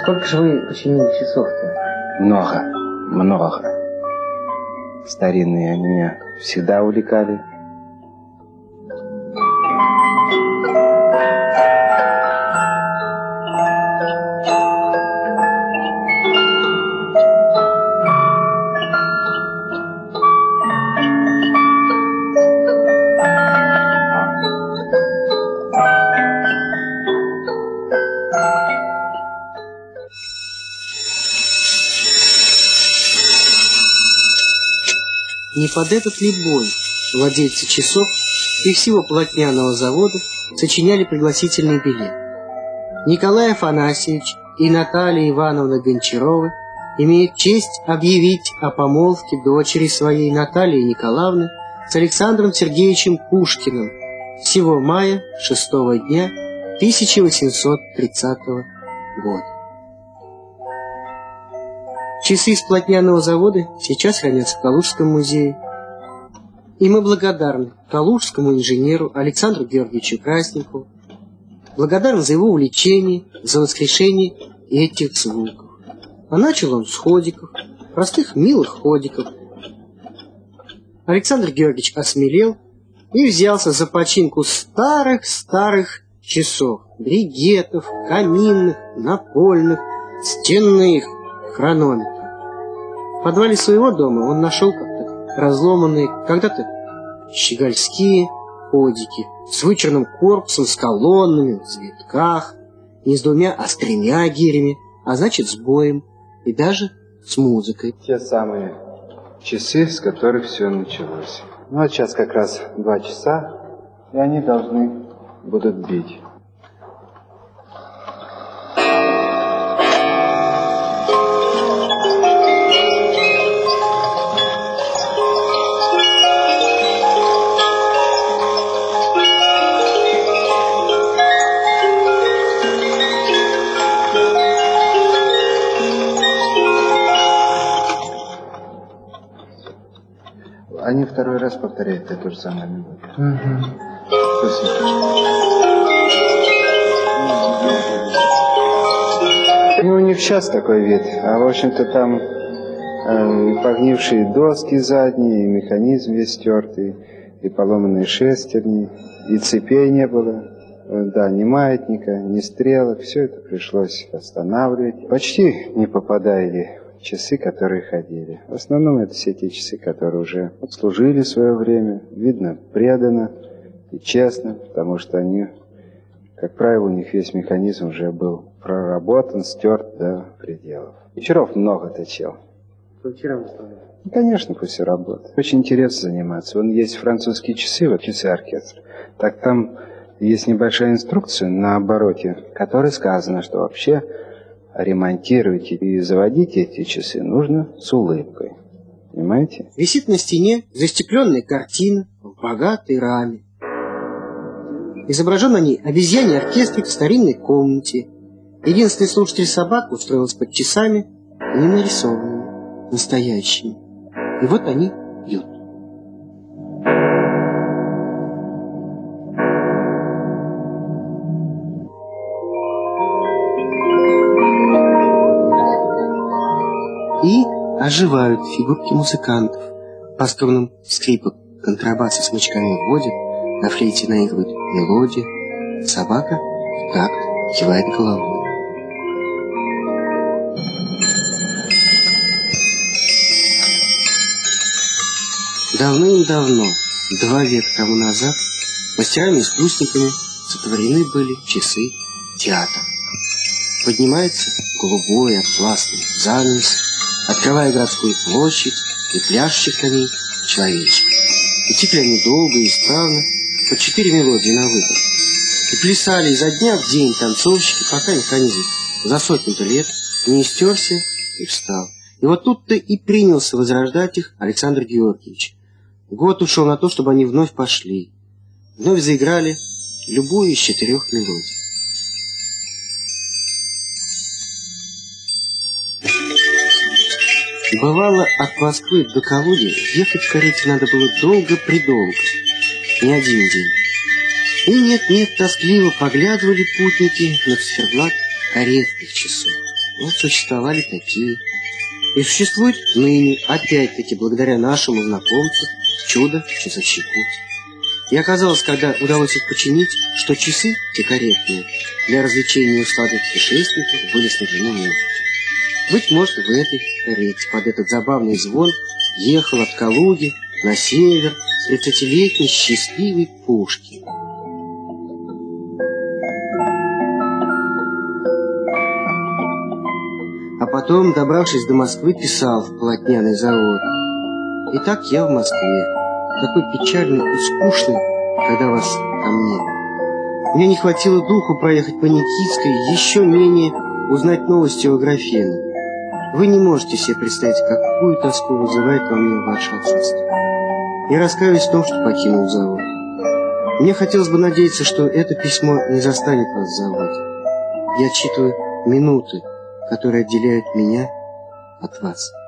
Сколько же вы починили часов-то? Много. Старинные они меня всегда увлекали. Не под этот ли бой владельцы часов и всего полотняного завода сочиняли пригласительный билет? Николай Афанасьевич и Наталья Ивановна Гончарова имеют честь объявить о помолвке дочери своей Натальи Николаевны с Александром Сергеевичем Пушкиным всего мая 6-го дня 1830 года. Часы из полотняного завода сейчас хранятся в Калужском музее. И мы благодарны калужскому инженеру Александру Георгиевичу Красникову, благодарны за его увлечение, за воскрешение этих звуков. А начал он с ходиков, простых милых ходиков. Александр Георгиевич осмелел и взялся за починку старых часов, бригетов, каминных, напольных, стенных, хронометров. В подвале своего дома он нашел как-то разломанные, когда-то щегольские ходики с вычурным корпусом, с колоннами, в завитках, не с двумя, а с тремя гирями, а значит с боем и даже с музыкой. Те самые часы, с которых все началось. Ну вот сейчас как раз 2 часа, и они должны будут бить. Они второй раз повторяют эту же самую мелодию. Ну, не сейчас такой вид, а в общем-то там и погнившие доски задние, и механизм весь стертый, и поломанные шестерни, и цепей не было, да, ни маятника, ни стрелок, все это пришлось останавливать. Почти не попадали часы, которые ходили. В основном это все те часы, которые уже отслужили свое время, видно, преданно и честно, потому что они, как правило, у них весь механизм уже был проработан, стерт до пределов. Вечеров много точил. По вечерам выставляли? Ну, конечно, после работы. Очень интересно заниматься. Вон есть французские часы, вот часы-оркестр. Так там есть небольшая инструкция на обороте, в которой сказано, что вообще ремонтировать и заводить эти часы нужно с улыбкой. Понимаете? Висит на стене застекленная картина в богатой раме. Изображен на ней обезьяний оркестрик в старинной комнате. Единственный слушатель собак устроился под часами, не нарисованными, настоящими. И вот они бьют. И оживают фигурки музыкантов. По струнам скрипок контрабаса смычками вводит, на флейте наигрывает мелодия, собака в такт кивает головой. Давным-давно, 2 века тому назад, мастерами-искусниками сотворены были часы театра. Поднимается голубой атласный занавес, открывая городскую площадь и пляшущих на ней человечек. И тикли они долго и исправно, по 4 мелодии на выбор. И плясали изо дня в день танцовщики, пока механизм за 100 лет не истерся и встал. И вот тут-то и принялся возрождать их Александр Георгиевич. Год ушел на то, чтобы они вновь пошли. Вновь заиграли любую из 4 мелодий. Бывало, от Москвы до Калуги ехать в карете надо было долго-предолго, не один день. И нет-нет, тоскливо поглядывали путники на циферблат каретных часов. Вот существовали такие. И существует ныне, опять-таки, благодаря нашему знакомцу, чудо-часовщику. И оказалось, когда удалось их починить, что часы, те корректные, для развлечения усталых путешественников были снабжены музыкой. Быть может, в этой карете под этот забавный звон ехал от Калуги на север 30-летний счастливый Пушкин. А потом, добравшись до Москвы, писал в полотняный завод. Итак, я в Москве. Такой печальный и скучный, когда вас ко мне. Мне не хватило духу проехать по Никитской, еще менее узнать новости о Аграфене. Вы не можете себе представить, какую тоску вызывает во мне ваше отсутствие. Я раскаиваюсь в том, что покинул завод. Мне хотелось бы надеяться, что это письмо не застанет вас в заводе. Я отсчитываю минуты, которые отделяют меня от вас.